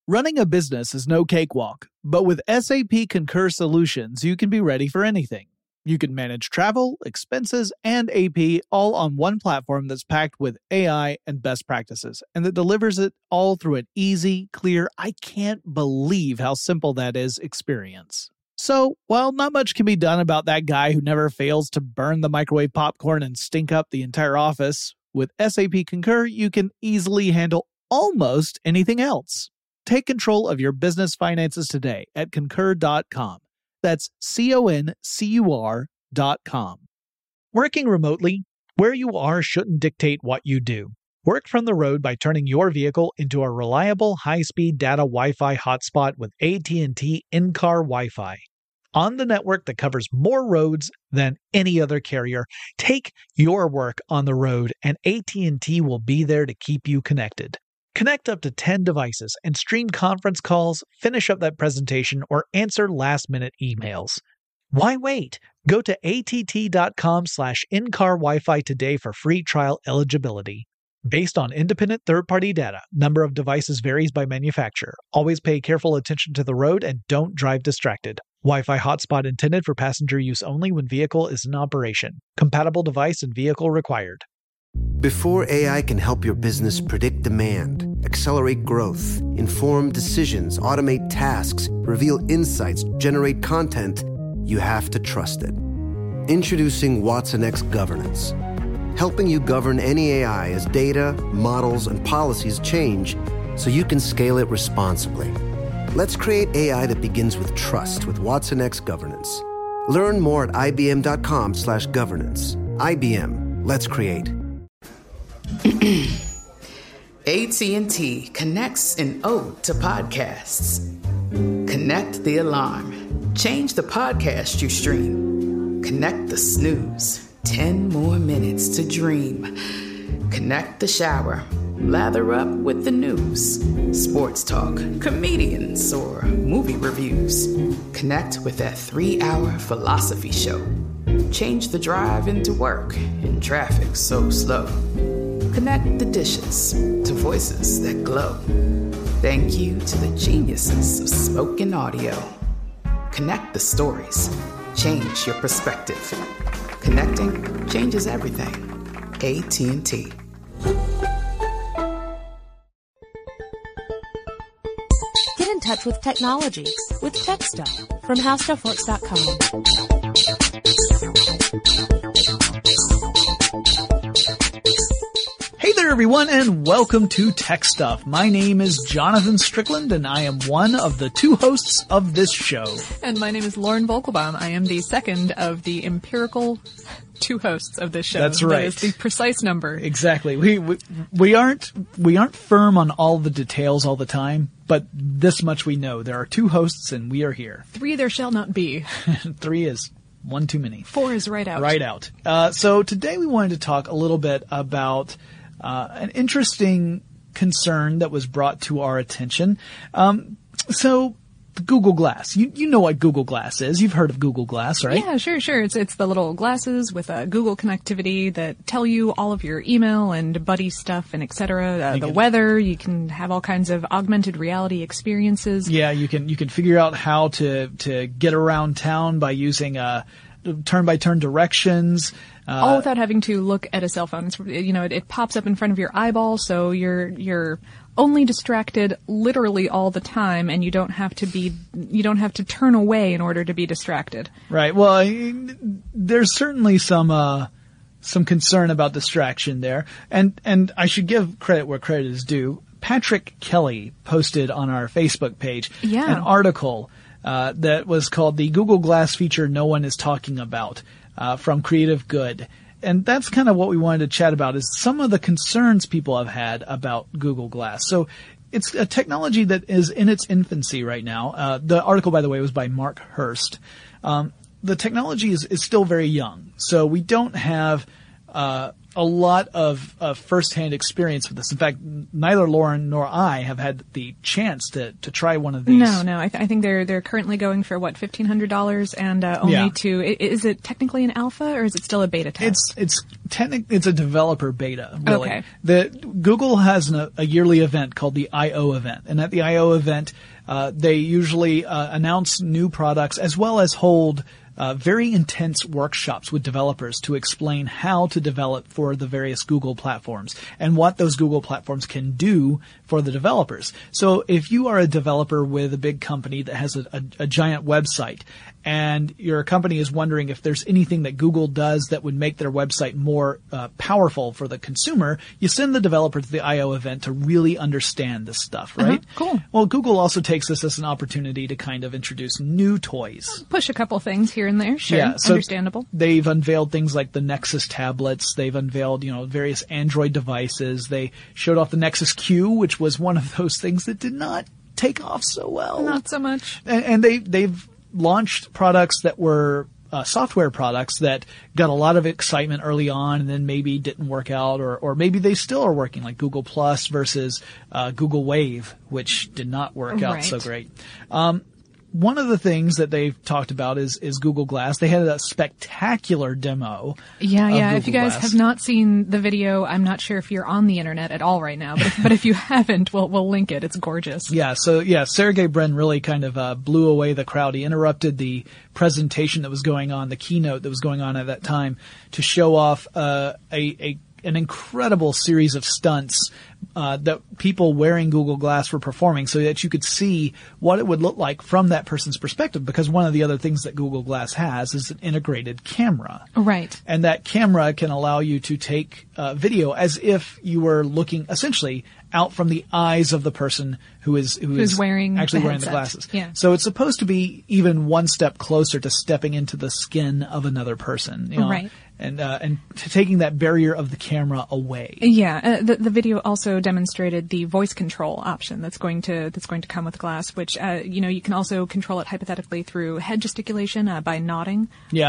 Running a business is no cakewalk, but with SAP Concur Solutions, you can be ready for anything. You can manage travel, expenses, and AP all on one platform that's packed with AI and best practices, and that delivers it all through an easy, clear, I can't believe how simple that is experience. So, while not much can be done about that guy who never fails to burn the microwave popcorn and stink up the entire office, with SAP Concur, you can easily handle almost anything else. Take control of your business finances today at Concur.com. That's CONCUR.com. Working remotely, where you are shouldn't dictate what you do. Work from the road by turning your vehicle into a reliable high-speed data Wi-Fi hotspot with AT&T in-car Wi-Fi. On the network that covers more roads than any other carrier, take your work on the road and AT&T will be there to keep you connected. Connect up to 10 devices and stream conference calls, finish up that presentation, or answer last-minute emails. Why wait? Go to att.com/in-car Wi-Fi today for free trial eligibility. Based on independent third-party data, number of devices varies by manufacturer. Always pay careful attention to the road and don't drive distracted. Wi-Fi hotspot intended for passenger use only when vehicle is in operation. Compatible device and vehicle required. Before AI can help your business predict demand, accelerate growth, inform decisions, automate tasks, reveal insights, generate content, you have to trust it. Introducing watsonx Governance, helping you govern any AI as data, models, and policies change so you can scale it responsibly. Let's create AI that begins with trust with watsonx Governance. Learn more at ibm.com/governance. IBM, let's create. AT&T connects an ode to podcasts. Connect the alarm. Change the podcast you stream. Connect the snooze. 10 more minutes to dream. Connect the shower. Lather up with the news. Sports talk, comedians, or movie reviews. Connect with that 3-hour philosophy show. Change the drive into work in traffic so slow. Connect the dishes to voices that glow. Thank you to the geniuses of spoken audio. Connect the stories. Change your perspective. Connecting changes everything. AT&T. Get in touch with technology with Tech Stuff from HowStuffWorks.com. Hey there, everyone, and welcome to Tech Stuff. My name is Jonathan Strickland, and I am one of the two hosts of this show. And my name is Lauren Volkelbaum. I am the second of the empirical two hosts of this show. That's right. That is the precise number. Exactly. We aren't firm on all the details all the time, but this much we know. There are two hosts, and we are here. 3 there shall not be. 3 is one too many. 4 is right out. Right out. So today we wanted to talk a little bit about an interesting concern that was brought to our attention. So the Google Glass. You know what Google Glass is. You've heard of Google Glass, right? Yeah, sure. It's the little glasses with Google connectivity that tell you all of your email and buddy stuff and et cetera. The weather. You can have all kinds of augmented reality experiences. Yeah, you can figure out how to get around town by using turn-by-turn directions. All without having to look at a cell phone. It's, it pops up in front of your eyeball, so you're only distracted literally all the time, and you don't have to turn away in order to be distracted. Right. Well, there's certainly some concern about distraction there, and I should give credit where credit is due. Patrick Kelly posted on our Facebook page an article that was called "The Google Glass Feature No One Is Talking About" from Creative Good. And that's kind of what we wanted to chat about, is some of the concerns people have had about Google Glass. So it's a technology that is in its infancy right now. The article, by the way, was by Mark Hurst. The technology is still very young, so we don't have a lot of firsthand experience with this. In fact, neither Lauren nor I have had the chance to try one of these. No. I think they're currently going for what, $1,500, and only to. Is it technically an alpha or is it still a beta test? It's a developer beta, really. Okay. Google has a yearly event called the I/O event, and at the I/O event, they usually announce new products as well as hold very intense workshops with developers to explain how to develop for the various Google platforms and what those Google platforms can do for the developers. So if you are a developer with a big company that has a giant website and your company is wondering if there's anything that Google does that would make their website more powerful for the consumer, you send the developer to the I/O event to really understand this stuff, right? Cool. Well, Google also takes this as an opportunity to kind of introduce new toys. Push a couple things here and there, sure, yeah, so understandable. They've unveiled things like the Nexus tablets. They've unveiled, various Android devices. They showed off the Nexus Q, which was one of those things that did not take off so well. Not so much. And they've launched products that were software products that got a lot of excitement early on and then maybe didn't work out, or maybe they still are working, like Google Plus versus Google Wave, which did not work out so great. One of the things that they've talked about is Google Glass. They had a spectacular demo. Yeah. If you guys have not seen the video, I'm not sure if you're on the internet at all right now, but if you haven't, we'll link it. It's gorgeous. Sergey Brin really kind of blew away the crowd. He interrupted the presentation that was going on, the keynote that was going on at that time, to show off an incredible series of stunts that people wearing Google Glass were performing so that you could see what it would look like from that person's perspective, because one of the other things that Google Glass has is an integrated camera. Right. And that camera can allow you to take video as if you were looking essentially out from the eyes of the person who's wearing wearing the glasses. Yeah. So it's supposed to be even one step closer to stepping into the skin of another person. Right. And taking that barrier of the camera away. Yeah, the video also demonstrated the voice control option that's going to come with Glass, which you can also control it hypothetically through head gesticulation by nodding,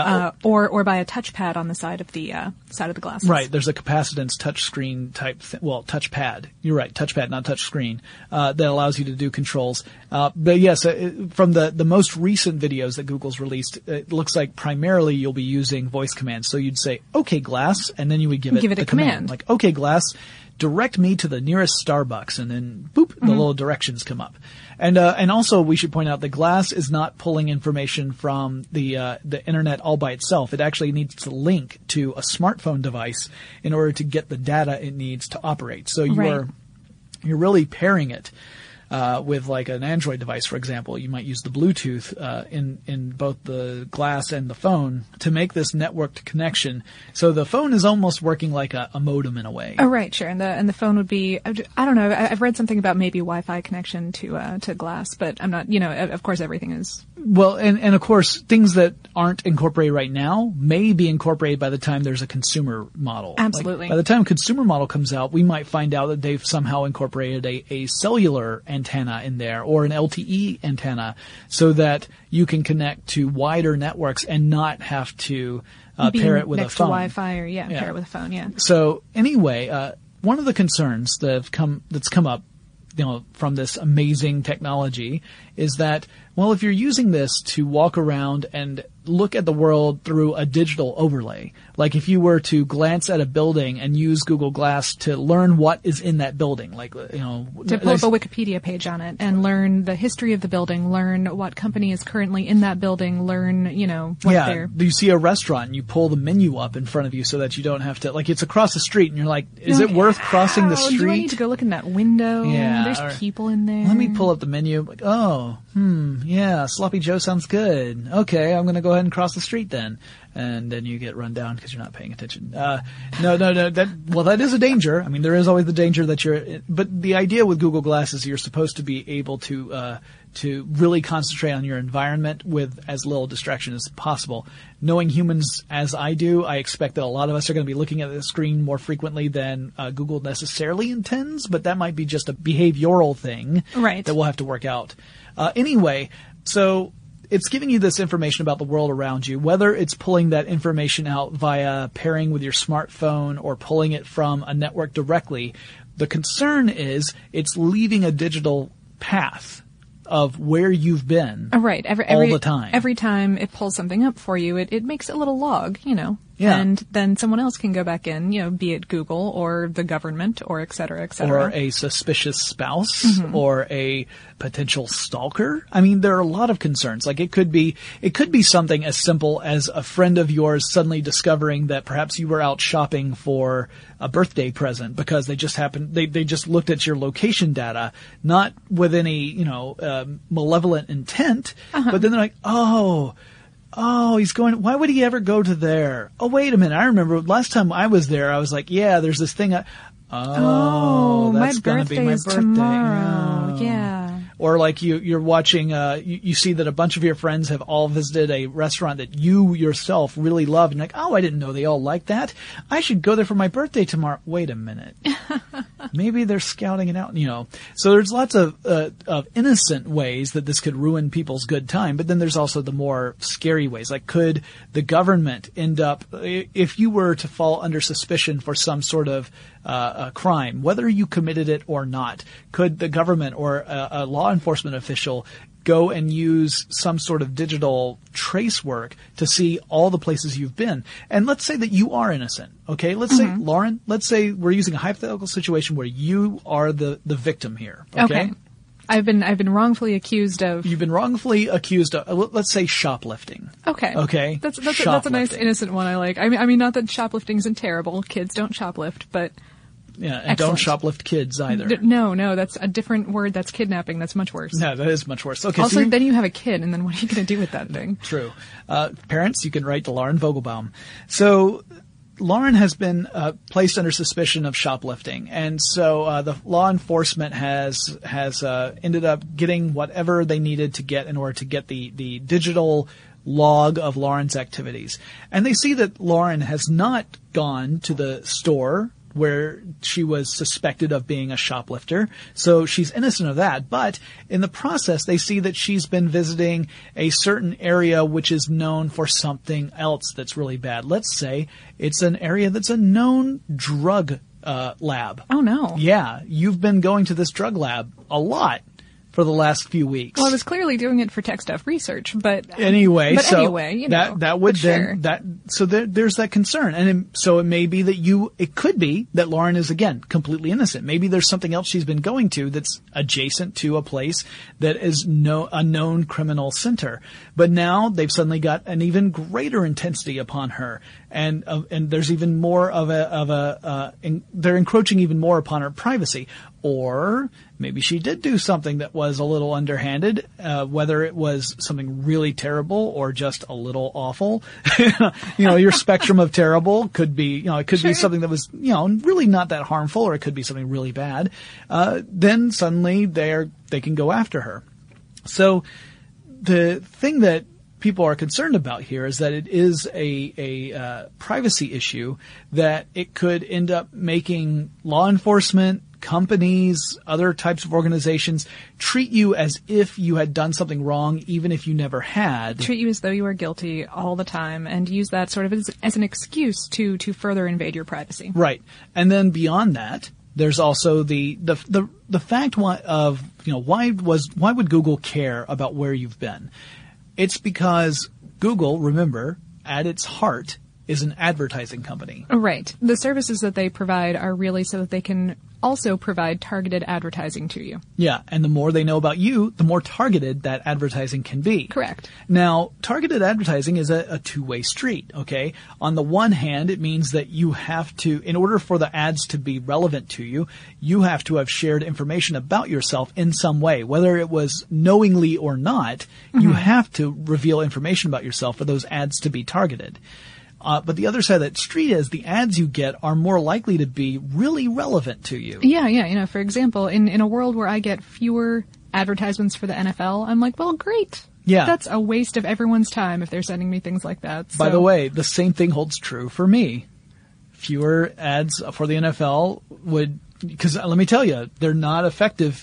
or by a touchpad on the side of the glasses. Right, there's a capacitance touchscreen type touchpad. You're right, touchpad, not touchscreen, that allows you to do controls. But yes, from the most recent videos that Google's released, it looks like primarily you'll be using voice commands. So you'd say, "Okay, Glass," and then you would give it a command. Like, "Okay, Glass, direct me to the nearest Starbucks," and then boop, the little directions come up. And also we should point out that Glass is not pulling information from the internet all by itself. It actually needs to link to a smartphone device in order to get the data it needs to operate. So you're really pairing it with like an Android device, for example. You might use the Bluetooth in both the Glass and the phone to make this networked connection. So the phone is almost working like a modem in a way. Oh, right, sure. And the phone would be, I don't know, I've read something about maybe Wi-Fi connection to Glass, but I'm not, of course everything is. Well, and of course, things that aren't incorporated right now may be incorporated by the time there's a consumer model. Absolutely. Like, by the time a consumer model comes out, we might find out that they've somehow incorporated a cellular antenna in there, or an LTE antenna, so that you can connect to wider networks and not have to pair it with a phone. Next to Wi-Fi or pair it with a phone, yeah. So anyway, one of the concerns that's come up, from this amazing technology is that, well, if you're using this to walk around and look at the world through a digital overlay, like if you were to glance at a building and use Google Glass to learn what is in that building, to pull up a Wikipedia page on it and learn the history of the building, learn what company is currently in that building, learn, what they're... You see a restaurant and you pull the menu up in front of you so that you don't have to, like, it's across the street and you're like, is it worth crossing the street? Do I need to go look in that window? Yeah. There's people in there. Let me pull up the menu. Like, Sloppy Joe sounds good. Okay, I'm going to go ahead and cross the street then. And then you get run down because you're not paying attention. No. That is a danger. I mean, there is always the danger that but the idea with Google Glass is you're supposed to be able to really concentrate on your environment with as little distraction as possible. Knowing humans as I do, I expect that a lot of us are going to be looking at the screen more frequently than Google necessarily intends, but that might be just a behavioral thing that we'll have to work out. Anyway, so it's giving you this information about the world around you, whether it's pulling that information out via pairing with your smartphone or pulling it from a network directly. The concern is it's leaving a digital path of where you've been Right. all the time. Every time it pulls something up for you, it makes a little log, Yeah. and then someone else can go back in, be it Google or the government or et cetera, et cetera. Or a suspicious spouse or a potential stalker. I mean, there are a lot of concerns. Like it could be something as simple as a friend of yours suddenly discovering that perhaps you were out shopping for a birthday present because they just they just looked at your location data, not with any, malevolent intent, but then they're like, oh, he's going, why would he ever go to there? Oh, wait a minute. I remember last time I was there, I was like, yeah, there's this thing. That's my going to be my birthday's birthday. tomorrow. Oh. Yeah. Or like you're watching, you see that a bunch of your friends have all visited a restaurant that you yourself really love, and you're like, oh, I didn't know they all like that. I should go there for my birthday tomorrow. Wait a minute. Maybe they're scouting it out, So there's lots of innocent ways that this could ruin people's good time, but then there's also the more scary ways. Like, could the government end up, if you were to fall under suspicion for some sort of a crime, whether you committed it or not, could the government or a law enforcement official go and use some sort of digital trace work to see all the places you've been? And let's say that you are innocent, okay? Let's say, Lauren, let's say we're using a hypothetical situation where you are the victim here, okay? I've been wrongfully accused of. You've been wrongfully accused of, let's say, shoplifting. Okay. Okay. That's a nice innocent one I like. I mean, not that shoplifting isn't terrible. Kids don't shoplift, but. Yeah, and don't shoplift kids either. No, that's a different word. That's kidnapping. That's much worse. No, that is much worse. Okay. Also, then you have a kid, and then what are you going to do with that thing? True. Parents, you can write to Lauren Vogelbaum. So, Lauren has been placed under suspicion of shoplifting, and so the law enforcement has ended up getting whatever they needed to get in order to get the digital log of Lauren's activities. And they see that Lauren has not gone to the store where she was suspected of being a shoplifter. So she's innocent of that. But in the process, they see that she's been visiting a certain area which is known for something else that's really bad. Let's say it's an area that's a known drug lab. Oh, no. Yeah. You've been going to this drug lab a lot for the last few weeks. Well, I was clearly doing it for tech stuff research, but anyway, that would sure. There's that concern, and so it may be that it could be that Lauren is again completely innocent. Maybe there's something else she's been going to that's adjacent to a place that is a known criminal center, but now they've suddenly got an even greater intensity upon her, and there's even more they're encroaching even more upon her privacy. Or maybe she did do something that was a little underhanded, whether it was something really terrible or just a little awful. Your spectrum of terrible could be, it could be something that was, really not that harmful, or it could be something really bad. Then suddenly they can go after her. So the thing that people are concerned about here is that it is a privacy issue, that it could end up making law enforcement, companies, other types of organizations treat you as if you had done something wrong, even if you never had. Treat you as though you are guilty all the time, and use that sort of as an excuse to further invade your privacy. Right. And then beyond that, there's also the fact of, why would Google care about where you've been? It's because Google, remember, at its heart, is an advertising company. Right. The services that they provide are really so that they can also provide targeted advertising to you. Yeah, and the more they know about you, the more targeted that advertising can be. Correct. Now, targeted advertising is a two-way street, okay? On the one hand, it means that you have to, in order for the ads to be relevant to you, you have to have shared information about yourself in some way. Whether it was knowingly or not, you have to reveal information about yourself for those ads to be targeted. But the other side of that street is the ads you get are more likely to be really relevant to you. Yeah. For example, in a world where I get fewer advertisements for the NFL, I'm like, well, great. Yeah. That's a waste of everyone's time if they're sending me things like that. So. By the way, the same thing holds true for me. Fewer ads for the NFL because let me tell you, they're not effective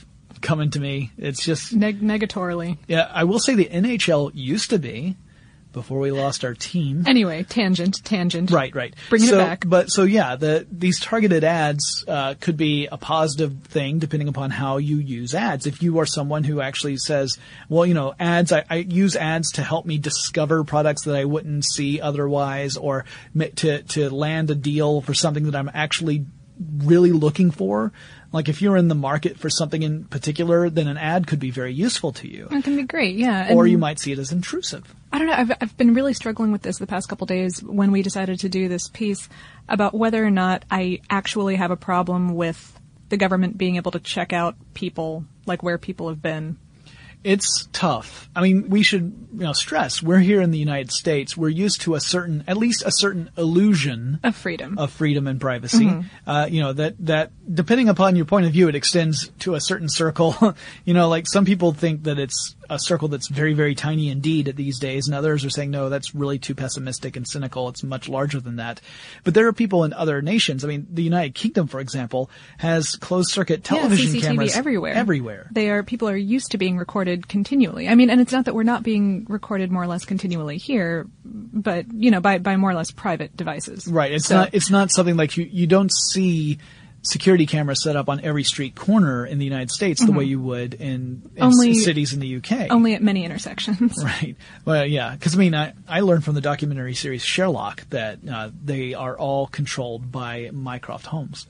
coming to me. It's just Negatorily. Yeah, I will say the NHL used to be before we lost our team. Anyway, tangent. Right. Bringing it back. These targeted ads could be a positive thing depending upon how you use ads. If you are someone who actually says, well, ads, I use ads to help me discover products that I wouldn't see otherwise, or to land a deal for something that I'm actually really looking for. Like if you're in the market for something in particular, then an ad could be very useful to you. It can be great, yeah. Or you might see it as intrusive. I don't know. I've been really struggling with this the past couple days when we decided to do this piece about whether or not I actually have a problem with the government being able to check out people, like where people have been. It's tough. I mean, we should, stress we're here in the United States. We're used to at least a certain illusion of freedom and privacy. That depending upon your point of view, it extends to a certain circle. Like some people think that it's a circle that's very, very tiny indeed these days, and others are saying, no, that's really too pessimistic and cynical. It's much larger than that. But there are people in other nations. I mean, the United Kingdom, for example, has closed circuit television CCTV cameras everywhere. People are used to being recorded continually. I mean, and it's not that we're not being recorded more or less continually here, but by more or less private devices. Right. It's not something like you don't see security cameras set up on every street corner in the United States the way you would in cities in the UK. Only at many intersections. Right. Well, yeah. Because I learned from the documentary series Sherlock that they are all controlled by Mycroft Holmes.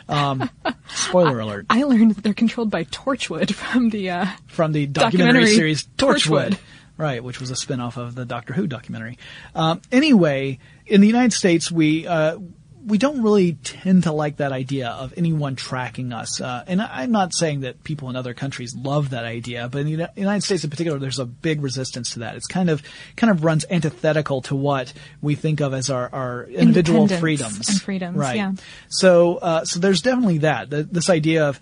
Spoiler alert. I learned that they're controlled by Torchwood from the documentary series Torchwood. Right, which was a spinoff of the Doctor Who documentary. Anyway, in the United States, we don't really tend to like that idea of anyone tracking us. And I'm not saying that people in other countries love that idea, but in the United States in particular, there's a big resistance to that. It's kind of runs antithetical to what we think of as our individual freedoms. And freedoms, right. Yeah. So there's definitely that. This idea of,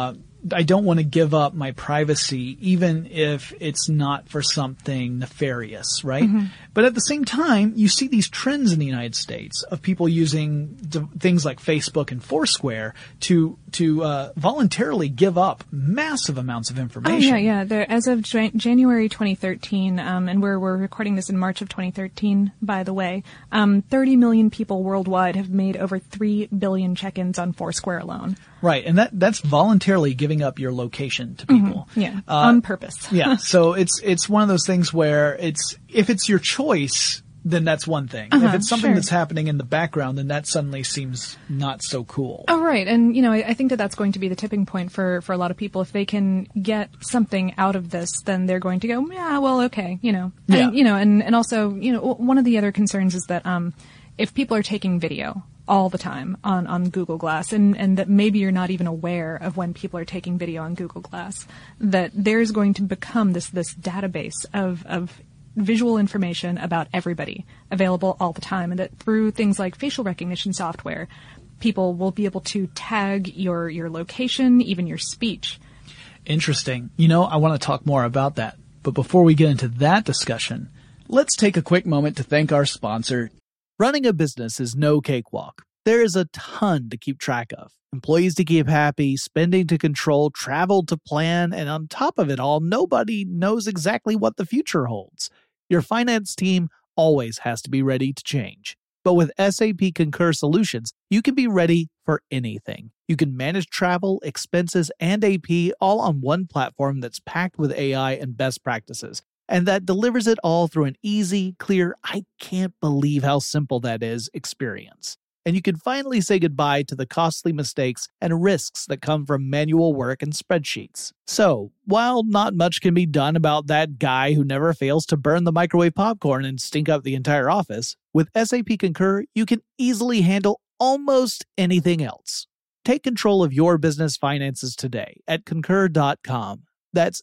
I don't want to give up my privacy even if it's not for something nefarious, right? Mm-hmm. But at the same time, you see these trends in the United States of people using things like Facebook and Foursquare to voluntarily give up massive amounts of information. Oh, yeah. As of January 2013, and we're recording this in March of 2013, by the way, 30 million people worldwide have made over 3 billion check-ins on Foursquare alone. Right, and that's voluntarily giving up your location to people. Mm-hmm. Yeah, on purpose. Yeah, so it's one of those things where if it's your choice, then that's one thing. If it's something that's happening in the background, then that suddenly seems not so cool. Oh, right, and I think that's going to be the tipping point for a lot of people. If they can get something out of this, then they're going to go, yeah, well, okay, Yeah. And also, one of the other concerns is that if people are taking video all the time on Google Glass, and that maybe you're not even aware of when people are taking video on Google Glass, that there's going to become this database of visual information about everybody available all the time, and that through things like facial recognition software, people will be able to tag your location, even your speech. Interesting. I want to talk more about that. But before we get into that discussion, let's take a quick moment to thank our sponsor. Running a business is no cakewalk. There is a ton to keep track of. Employees to keep happy, spending to control, travel to plan, and on top of it all, nobody knows exactly what the future holds. Your finance team always has to be ready to change. But with SAP Concur Solutions, you can be ready for anything. You can manage travel, expenses, and AP all on one platform that's packed with AI and best practices, and that delivers it all through an easy, clear, I can't believe how simple that is experience. And you can finally say goodbye to the costly mistakes and risks that come from manual work and spreadsheets. So, while not much can be done about that guy who never fails to burn the microwave popcorn and stink up the entire office, with SAP Concur, you can easily handle almost anything else. Take control of your business finances today at concur.com. That's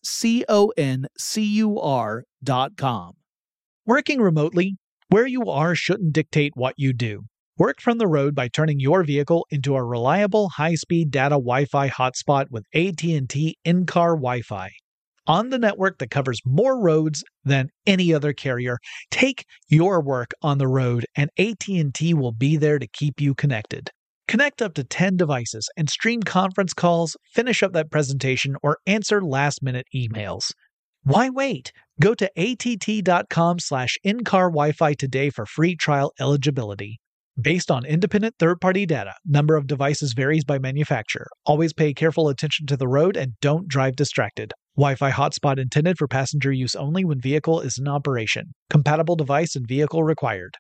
CONCUR.com. Working remotely, where you are shouldn't dictate what you do. Work from the road by turning your vehicle into a reliable high-speed data Wi-Fi hotspot with AT&T in-car Wi-Fi. On the network that covers more roads than any other carrier, take your work on the road and AT&T will be there to keep you connected. Connect up to 10 devices and stream conference calls, finish up that presentation, or answer last-minute emails. Why wait? Go to att.com/in-car Wi-Fi today for free trial eligibility. Based on independent third-party data, number of devices varies by manufacturer. Always pay careful attention to the road and don't drive distracted. Wi-Fi hotspot intended for passenger use only when vehicle is in operation. Compatible device and vehicle required.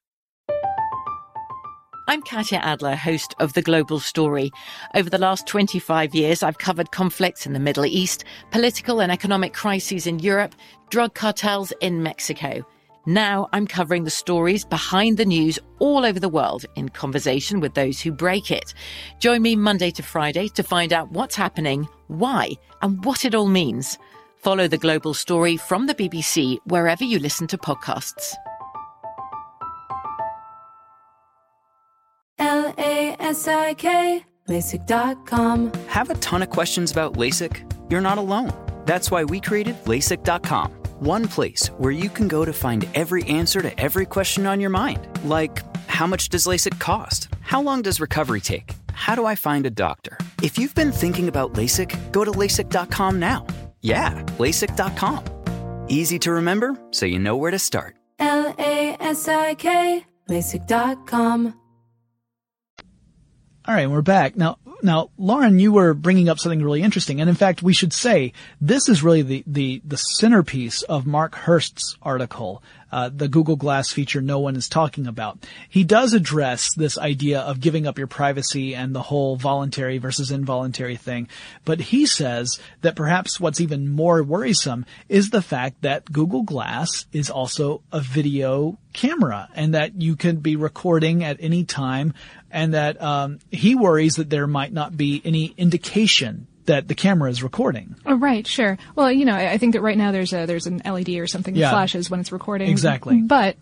I'm Katya Adler, host of The Global Story. Over the last 25 years, I've covered conflicts in the Middle East, political and economic crises in Europe, drug cartels in Mexico. Now I'm covering the stories behind the news all over the world in conversation with those who break it. Join me Monday to Friday to find out what's happening, why, and what it all means. Follow The Global Story from the BBC wherever you listen to podcasts. LASIK, LASIK.com. Have a ton of questions about LASIK? You're not alone. That's why we created LASIK.com. One place where you can go to find every answer to every question on your mind. Like, how much does LASIK cost? How long does recovery take? How do I find a doctor? If you've been thinking about LASIK, go to LASIK.com now. Yeah, LASIK.com. Easy to remember, so you know where to start. LASIK, LASIK.com. All right, we're back. Now, Lauren, you were bringing up something really interesting. And in fact, we should say this is really the centerpiece of Mark Hurst's article, the Google Glass feature no one is talking about. He does address this idea of giving up your privacy and the whole voluntary versus involuntary thing. But he says that perhaps what's even more worrisome is the fact that Google Glass is also a video camera and that you can be recording at any time, and that he worries that there might not be any indication that the camera is recording. Oh, right, sure. Well, I think that right now there's an LED or something that flashes when it's recording. Exactly. But,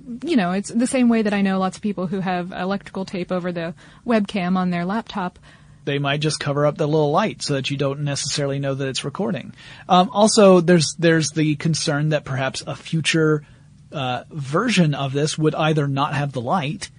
it's the same way that I know lots of people who have electrical tape over the webcam on their laptop. They might just cover up the little light so that you don't necessarily know that it's recording. Also, there's the concern that perhaps a future version of this would either not have the light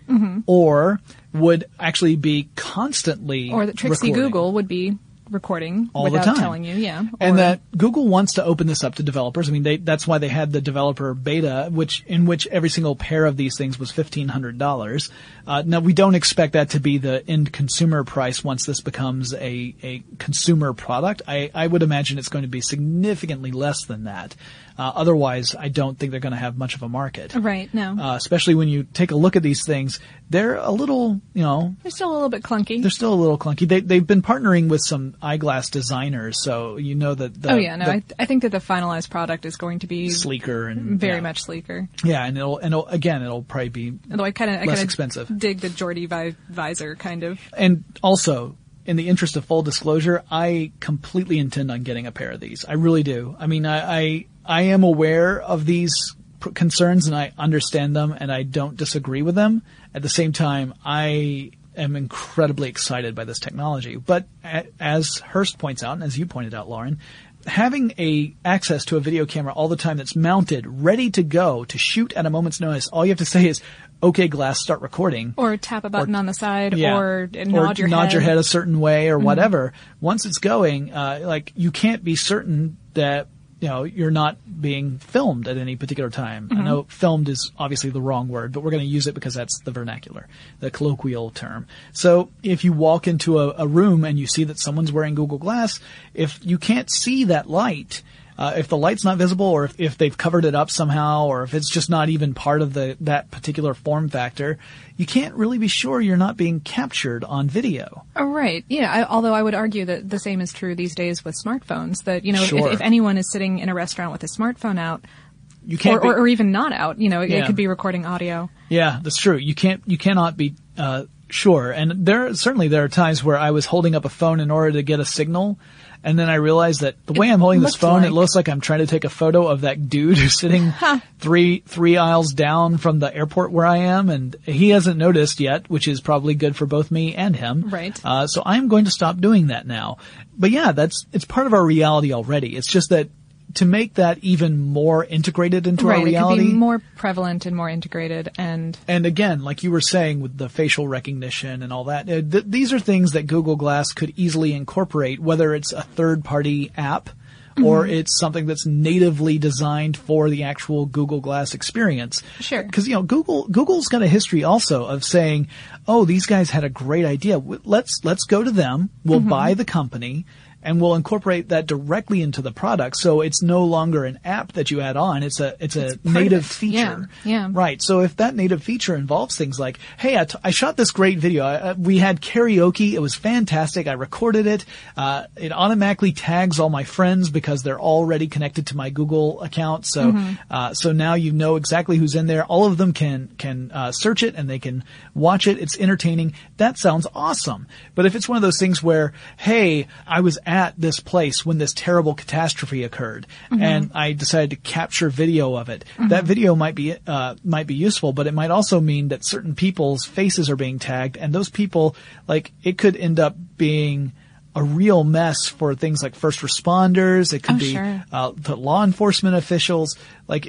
or would actually be constantly or that Trixie recording. Google would be recording all without the time. telling you, yeah. And that Google wants to open this up to developers. I mean, that's why they had the developer beta, in which every single pair of these things was $1,500. Now, we don't expect that to be the end consumer price once this becomes a consumer product. I would imagine it's going to be significantly less than that. Otherwise, I don't think they're going to have much of a market. Right, no. Especially when you take a look at these things, they're a little, they're still a little bit clunky. They're still a little clunky. They've been partnering with some eyeglass designers, so you know that I think that the finalized product is going to be sleeker and very much sleeker. Yeah, and it'll probably be although I kind of less expensive. Dig the Geordie visor kind of. And also, in the interest of full disclosure, I completely intend on getting a pair of these. I really do. I mean, I am aware of these concerns and I understand them and I don't disagree with them. At the same time, I am incredibly excited by this technology. But as Hurst points out, and as you pointed out, Lauren, having access to a video camera all the time that's mounted, ready to go, to shoot at a moment's notice, all you have to say is, okay, Glass, start recording. Or tap a button on the side, or nod your head a certain way, or whatever. Once it's going, you can't be certain that you're not being filmed at any particular time. I know filmed is obviously the wrong word, but we're going to use it because that's the vernacular, the colloquial term. So if you walk into a room and you see that someone's wearing Google Glass, if you can't see that light, if the light's not visible, or if they've covered it up somehow, or if it's just not even part of that particular form factor, you can't really be sure you're not being captured on video. Oh, right. Yeah. Although I would argue that the same is true these days with smartphones. That Sure. if anyone is sitting in a restaurant with a smartphone out, you can't, or even not out, it could be recording audio. Yeah, that's true. You cannot be sure. And there are times where I was holding up a phone in order to get a signal. And then I realized that the way I'm holding this phone, it looks like I'm trying to take a photo of that dude who's sitting three aisles down from the airport where I am, and he hasn't noticed yet, which is probably good for both me and him. Right. So I'm going to stop doing that now. But yeah, it's part of our reality already. It's just that to make that even more integrated into our reality. It could be more prevalent and more integrated. And again, like you were saying with the facial recognition and all that, these are things that Google Glass could easily incorporate, whether it's a third-party app or it's something that's natively designed for the actual Google Glass experience. Sure. Because, Google's got a history also of saying, oh, these guys had a great idea. Let's go to them. We'll buy the company. And we'll incorporate that directly into the product. So it's no longer an app that you add on. It's a native feature. Yeah. Right. So if that native feature involves things like, hey, I shot this great video. We had karaoke. It was fantastic. I recorded it. It automatically tags all my friends because they're already connected to my Google account. So, so now you know exactly who's in there. All of them can search it and they can watch it. It's entertaining. That sounds awesome. But if it's one of those things where, hey, I was at this place when this terrible catastrophe occurred, and I decided to capture video of it. That video might be useful, but it might also mean that certain people's faces are being tagged, and those people, like, it could end up being a real mess for things like first responders. It could be the law enforcement officials. Like,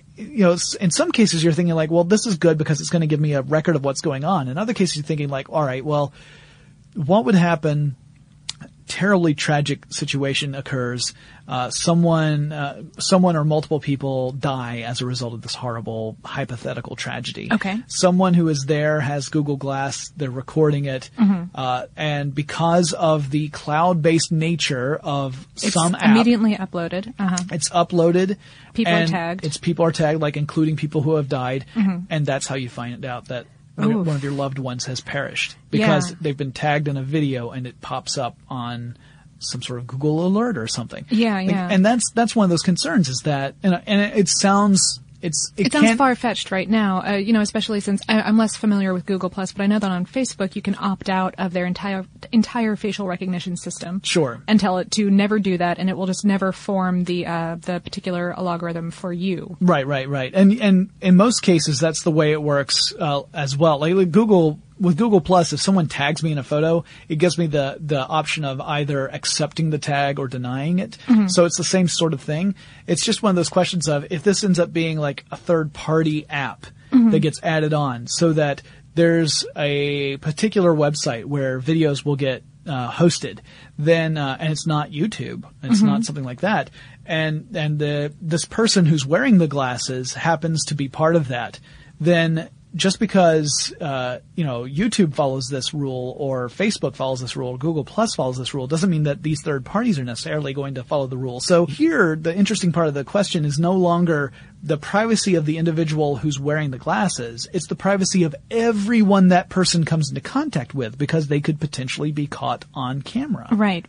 in some cases you're thinking like, well, this is good because it's going to give me a record of what's going on. In other cases you're thinking like, all right, well, what would happen? Terribly tragic situation occurs. Someone or multiple people die as a result of this horrible hypothetical tragedy. Okay. Someone who is there has Google Glass. They're recording it. And because of the cloud-based nature of some app, immediately uploaded. It's uploaded. People are tagged. People are tagged, like including people who have died. And that's how you find out that one of your loved ones has perished because they've been tagged in a video and it pops up on some sort of Google alert or something. Yeah. And that's one of those concerns is that, and it sounds, it sounds far-fetched right now, especially since I'm less familiar with Google+, but I know that on Facebook you can opt out of their entire facial recognition system. Sure. And tell it to never do that, and it will just never form the particular algorithm for you. Right. And in most cases, that's the way it works as well. Like with Google+, if someone tags me in a photo, it gives me the option of either accepting the tag or denying it. So it's the same sort of thing. It's just one of those questions of if this ends up being like a third-party app that gets added on so that there's a particular website where videos will get hosted, then and it's not YouTube, it's not something like that, and this person who's wearing the glasses happens to be part of that, then just because YouTube follows this rule or Facebook follows this rule or Google Plus follows this rule doesn't mean that these third parties are necessarily going to follow the rule. So here, the interesting part of the question is no longer the privacy of the individual who's wearing the glasses. It's the privacy of everyone that person comes into contact with because they could potentially be caught on camera. Right.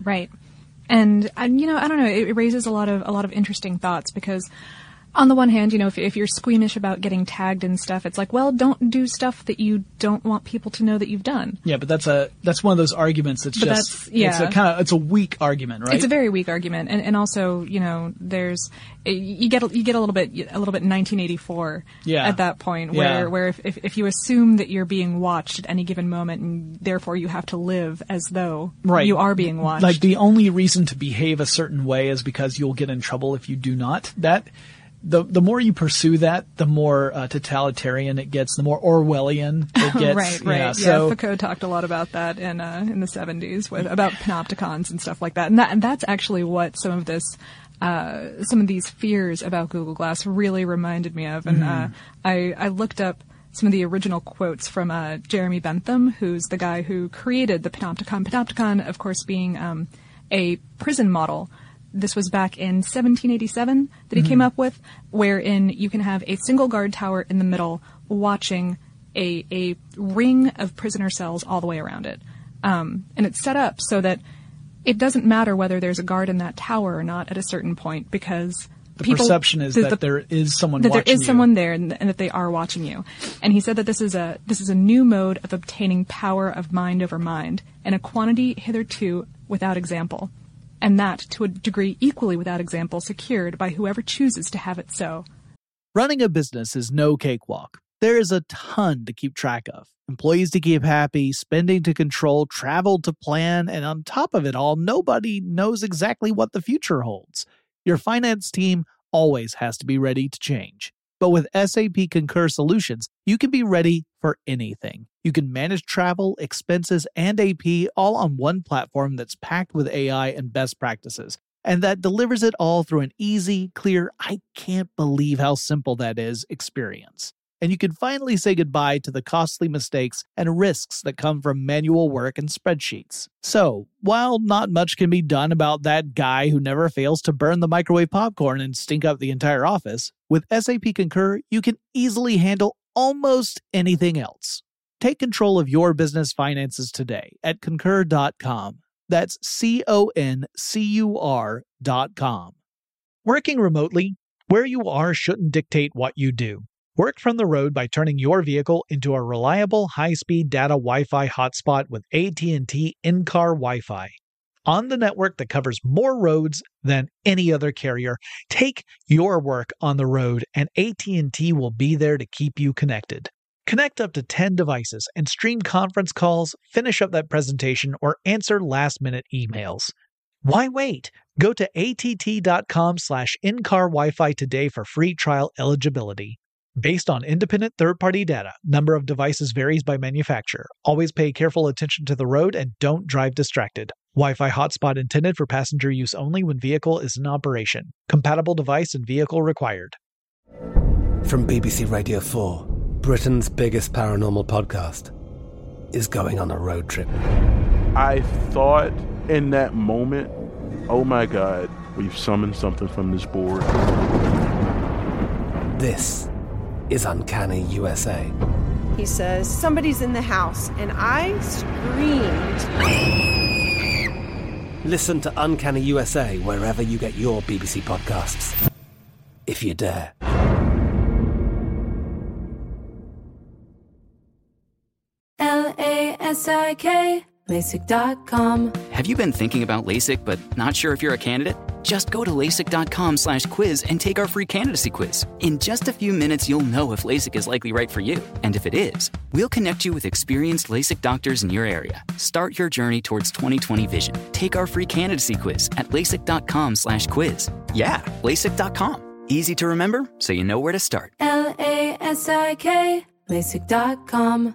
And I don't know. It raises a lot of interesting thoughts because, on the one hand, if you're squeamish about getting tagged and stuff, it's like, well, don't do stuff that you don't want people to know that you've done. Yeah, but that's one of those arguments that's it's a weak argument, right? It's a very weak argument, and also, there's you get a little bit 1984 at that point where if you assume that you're being watched at any given moment and therefore you have to live as though you are being watched. Like the only reason to behave a certain way is because you'll get in trouble if you do not. The more you pursue that, the more totalitarian it gets, the more Orwellian it gets. Right. Yeah, Foucault talked a lot about that in the 70s about panopticons and stuff like that. And that's actually what some of these fears about Google Glass really reminded me of. And I looked up some of the original quotes from Jeremy Bentham, who's the guy who created the panopticon. Panopticon, of course, being a prison model. This was back in 1787 that he came up with, wherein you can have a single guard tower in the middle watching a ring of prisoner cells all the way around it. And it's set up so that it doesn't matter whether there's a guard in that tower or not at a certain point because the perception is that there is someone watching you. That there is someone there and that they are watching you. And he said that this is a new mode of obtaining power of mind over mind and a quantity hitherto without example. And that, to a degree equally without example, secured by whoever chooses to have it so. Running a business is no cakewalk. There is a ton to keep track of. Employees to keep happy, spending to control, travel to plan, and on top of it all, nobody knows exactly what the future holds. Your finance team always has to be ready to change. But with SAP Concur Solutions, you can be ready for anything. You can manage travel, expenses, and AP all on one platform that's packed with AI and best practices, and that delivers it all through an easy, clear, I can't believe how simple that is experience. And you can finally say goodbye to the costly mistakes and risks that come from manual work and spreadsheets. So, while not much can be done about that guy who never fails to burn the microwave popcorn and stink up the entire office, with SAP Concur, you can easily handle almost anything else. Take control of your business finances today at Concur.com. That's CONCUR.com. Working remotely, where you are shouldn't dictate what you do. Work from the road by turning your vehicle into a reliable high-speed data Wi-Fi hotspot with AT&T in-car Wi-Fi. On the network that covers more roads than any other carrier, take your work on the road and AT&T will be there to keep you connected. Connect up to 10 devices and stream conference calls, finish up that presentation, or answer last-minute emails. Why wait? Go to att.com/in-car Wi-Fi today for free trial eligibility. Based on independent third-party data, number of devices varies by manufacturer. Always pay careful attention to the road and don't drive distracted. Wi-Fi hotspot intended for passenger use only when vehicle is in operation. Compatible device and vehicle required. From BBC Radio 4, Britain's biggest paranormal podcast is going on a road trip. I thought in that moment, oh my God, we've summoned something from this board. This is Uncanny USA. He says, somebody's in the house, and I screamed. Listen to Uncanny USA wherever you get your BBC podcasts, if you dare. LASIK, LASIK.com. Have you been thinking about LASIK but not sure if you're a candidate? Just go to LASIK.com/quiz and take our free candidacy quiz. In just a few minutes, you'll know if LASIK is likely right for you. And if it is, we'll connect you with experienced LASIK doctors in your area. Start your journey towards 20/20 vision. Take our free candidacy quiz at LASIK.com/quiz. Yeah, LASIK.com. Easy to remember, so you know where to start. LASIK, LASIK.com.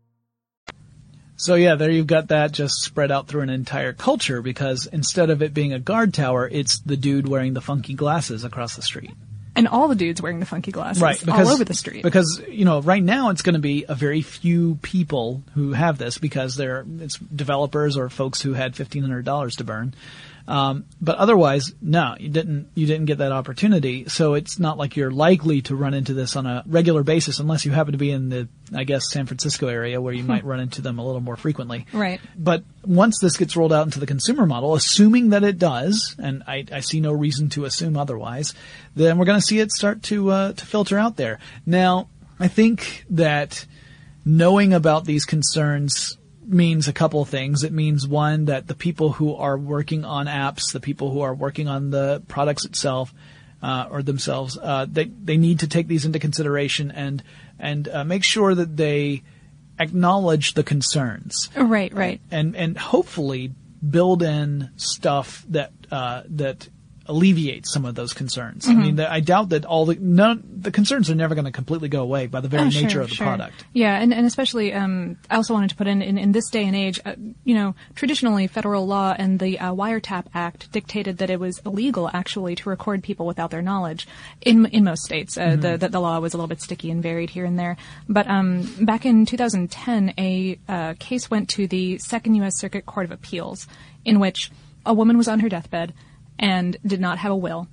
So yeah, there you've got that just spread out through an entire culture, because instead of it being a guard tower, it's the dude wearing the funky glasses across the street. And all the dudes wearing the funky glasses all over the street. Because, right now it's going to be a very few people who have this, because it's developers or folks who had $1,500 to burn. But otherwise, no, you didn't get that opportunity. So it's not like you're likely to run into this on a regular basis, unless you happen to be in the, I guess, San Francisco area, where you might run into them a little more frequently. Right. But once this gets rolled out into the consumer model, assuming that it does, and I see no reason to assume otherwise, then we're going to see it start to filter out there. Now, I think that knowing about these concerns means a couple of things. It means, one, that the people who are working on apps, the people who are working on the products itself, or themselves, they need to take these into consideration and make sure that they acknowledge the concerns. Right. And hopefully build in stuff that alleviate some of those concerns. Mm-hmm. I mean, I doubt that the concerns are never going to completely go away by the very nature of the product. Yeah, and especially, I also wanted to put in this day and age, traditionally federal law and the Wiretap Act dictated that it was illegal actually to record people without their knowledge in most states. The law was a little bit sticky and varied here and there. But back in 2010, a case went to the Second U.S. Circuit Court of Appeals, in which a woman was on her deathbed and did not have a will.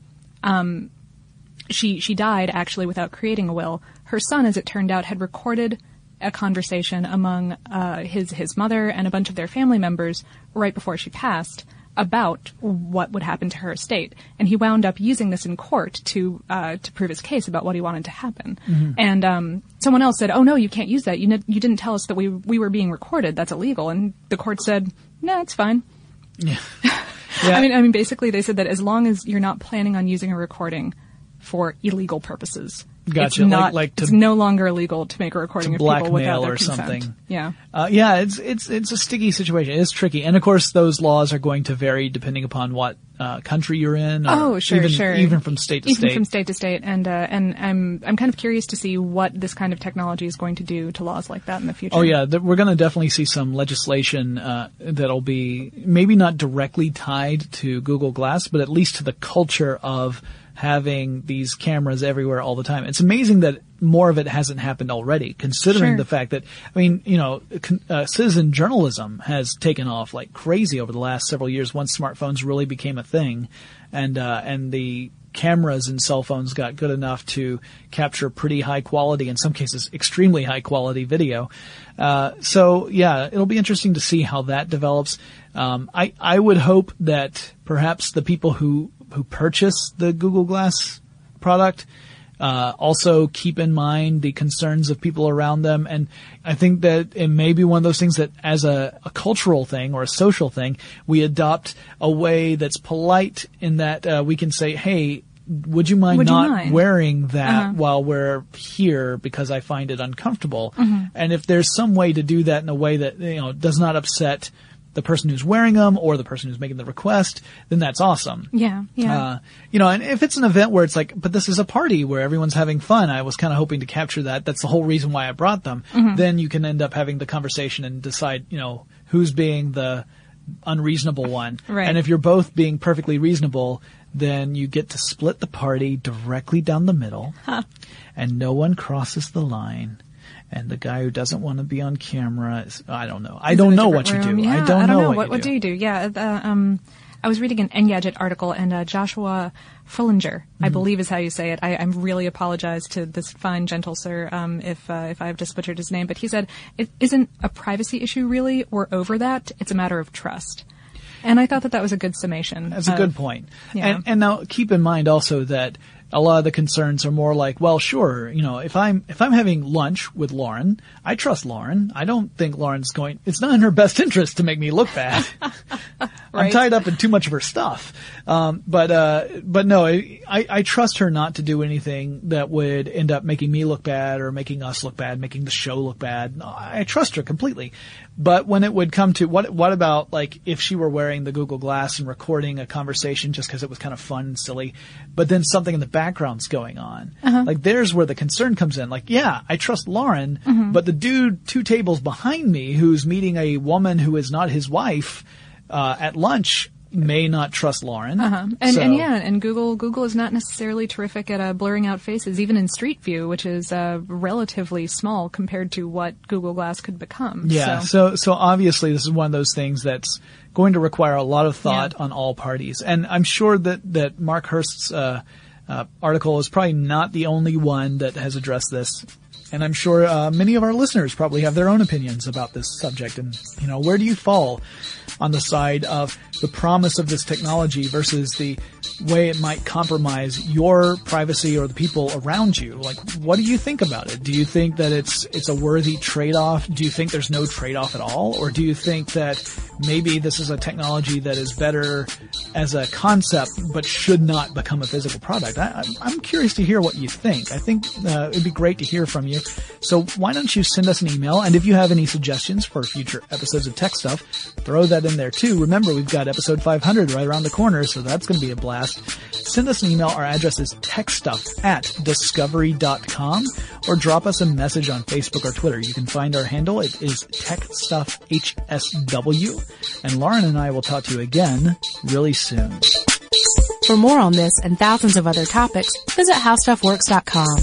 She died actually without creating a will. Her son, as it turned out, had recorded a conversation among his mother and a bunch of their family members right before she passed about what would happen to her estate. And he wound up using this in court to prove his case about what he wanted to happen. Mm-hmm. And someone else said, "Oh no, you can't use that. You didn't tell us that we were being recorded. That's illegal." And the court said, "No, it's fine." Yeah. Yeah. I mean, basically they said that as long as you're not planning on using a recording for illegal purposes. Gotcha. It's not, like it's no longer illegal to make a recording of people without their consent. Something. Yeah. It's a sticky situation. It's tricky. And of course, those laws are going to vary depending upon what country you're in. Or sure. Even from state to state. Even from state to state. And I'm kind of curious to see what this kind of technology is going to do to laws like that in the future. Oh yeah, we're going to definitely see some legislation that'll be maybe not directly tied to Google Glass, but at least to the culture of having these cameras everywhere all the time. It's amazing that more of it hasn't happened already, considering the fact that, citizen journalism has taken off like crazy over the last several years once smartphones really became a thing, and the cameras in cell phones got good enough to capture pretty high quality, in some cases extremely high quality video. It'll be interesting to see how that develops. I would hope that perhaps the people who purchase the Google Glass product also keep in mind the concerns of people around them. And I think that it may be one of those things that as a cultural thing or a social thing, we adopt a way that's polite in that we can say, hey, would you mind wearing that while we're here because I find it uncomfortable? Mm-hmm. And if there's some way to do that in a way that, does not upset the person who's wearing them or the person who's making the request, then that's awesome. Yeah. And if it's an event where it's like, but this is a party where everyone's having fun, I was kind of hoping to capture that. That's the whole reason why I brought them. Mm-hmm. Then you can end up having the conversation and decide, who's being the unreasonable one. Right. And if you're both being perfectly reasonable, then you get to split the party directly down the middle, and no one crosses the line. And the guy who doesn't want to be on camera is, I don't know. I don't know what you do. Yeah, I don't know what do you do? Yeah. I was reading an Engadget article, and Joshua Frullinger, I believe is how you say it. I really apologize to this fine, gentle sir if I have just butchered his name. But he said it isn't a privacy issue, really. We're over that. It's a matter of trust. And I thought that was a good summation. That's a good point. Yeah. And now keep in mind also that a lot of the concerns are more like, well, sure, if I'm having lunch with Lauren, I trust Lauren. I don't think Lauren's it's not in her best interest to make me look bad. Right. I'm tied up in too much of her stuff. But no, I trust her not to do anything that would end up making me look bad or making us look bad, making the show look bad. I trust her completely. But when it would come to what about like if she were wearing the Google Glass and recording a conversation just because it was kind of fun and silly, but then something in the background's going on. Like there's where the concern comes in. Like, yeah, I trust Lauren, but the dude 2 tables behind me who's meeting a woman who is not his wife at lunch may not trust Lauren. And Google is not necessarily terrific at blurring out faces, even in Street View, which is relatively small compared to what Google Glass could become. Yeah. So obviously this is one of those things that's going to require a lot of thought on all parties. And I'm sure that Mark Hurst's article is probably not the only one that has addressed this. And I'm sure many of our listeners probably have their own opinions about this subject. And, where do you fall on the side of the promise of this technology versus the way it might compromise your privacy or the people around you? Like, what do you think about it? Do you think that it's a worthy trade-off? Do you think there's no trade-off at all? Or do you think that maybe this is a technology that is better as a concept but should not become a physical product? I'm curious to hear what you think. I think it'd be great to hear from you. So why don't you send us an email? And if you have any suggestions for future episodes of Tech Stuff, throw that in there too. Remember, we've got episode 500 right around the corner, so that's going to be a blast. Send us an email. Our address is techstuff@discovery.com, or drop us a message on Facebook or Twitter. You can find our handle. It is TechStuffHSW. And Lauren and I will talk to you again really soon. For more on this and thousands of other topics, visit HowStuffWorks.com.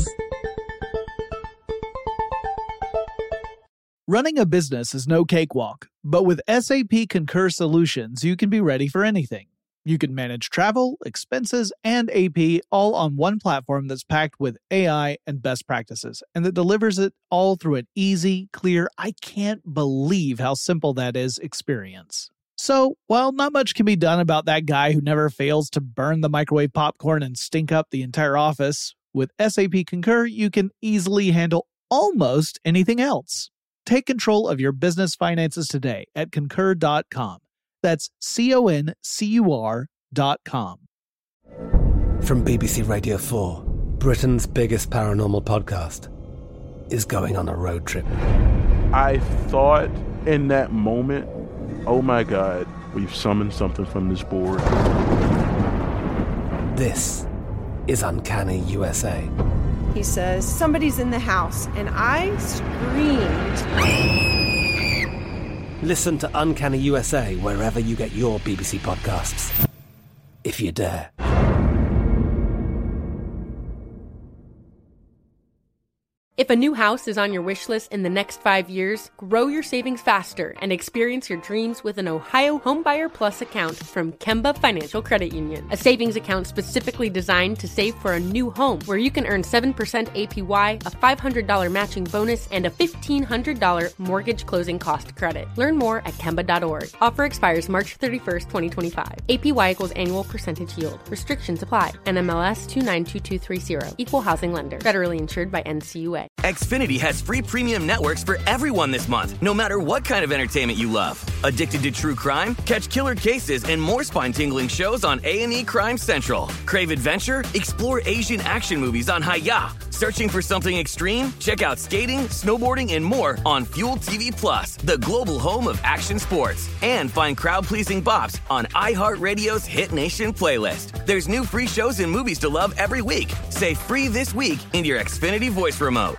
Running a business is no cakewalk, but with SAP Concur Solutions, you can be ready for anything. You can manage travel, expenses, and AP all on one platform that's packed with AI and best practices, and that delivers it all through an easy, clear, I can't believe how simple that is experience. So, while not much can be done about that guy who never fails to burn the microwave popcorn and stink up the entire office, with SAP Concur, you can easily handle almost anything else. Take control of your business finances today at Concur.com. That's CONCUR.com. From BBC Radio 4, Britain's biggest paranormal podcast is going on a road trip. I thought in that moment, oh my God, we've summoned something from this board. This is Uncanny USA. He says, somebody's in the house, and I screamed. Listen to Uncanny USA wherever you get your BBC podcasts, if you dare. If a new house is on your wish list in the next 5 years, grow your savings faster and experience your dreams with an Ohio Homebuyer Plus account from Kemba Financial Credit Union. A savings account specifically designed to save for a new home, where you can earn 7% APY, a $500 matching bonus, and a $1,500 mortgage closing cost credit. Learn more at Kemba.org. Offer expires March 31st, 2025. APY equals annual percentage yield. Restrictions apply. NMLS 292230. Equal housing lender. Federally insured by NCUA. Xfinity has free premium networks for everyone this month, no matter what kind of entertainment you love. Addicted to true crime? Catch killer cases and more spine-tingling shows on A&E Crime Central. Crave adventure? Explore Asian action movies on Hi-Ya. Searching for something extreme? Check out skating, snowboarding, and more on Fuel TV Plus, the global home of action sports. And find crowd-pleasing bops on iHeartRadio's Hit Nation playlist. There's new free shows and movies to love every week. Say free this week in your Xfinity voice remote.